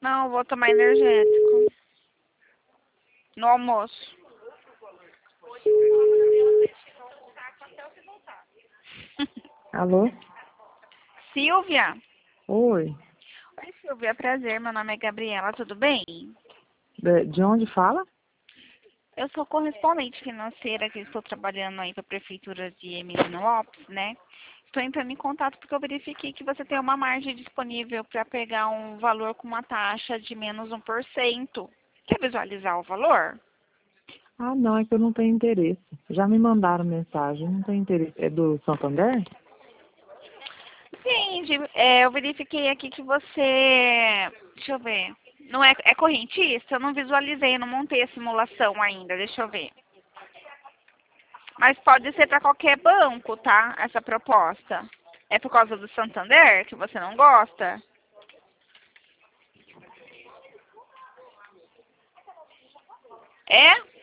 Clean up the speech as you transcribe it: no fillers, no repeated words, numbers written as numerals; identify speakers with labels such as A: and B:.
A: Não, eu vou tomar energético. No almoço.
B: Alô?
A: Silvia?
B: Oi.
A: Oi, Silvia. Prazer. Meu nome é Gabriela. Tudo bem?
B: De onde fala?
A: Eu sou correspondente financeira que estou trabalhando aí para a Prefeitura de Emílio Lopes, né? Estou entrando em contato porque eu verifiquei que você tem uma margem disponível para pegar um valor com uma taxa de menos 1%. Quer visualizar o valor?
B: Ah, não, é que eu não tenho interesse. Já me mandaram mensagem, não tenho interesse. É do Santander?
A: Entendi. Eu verifiquei aqui que você... Deixa eu ver. Não é, é correntista? Eu não visualizei, eu não montei a simulação ainda. Deixa eu ver. Mas pode ser para qualquer banco, tá? Essa proposta. É por causa do Santander que você não gosta? É?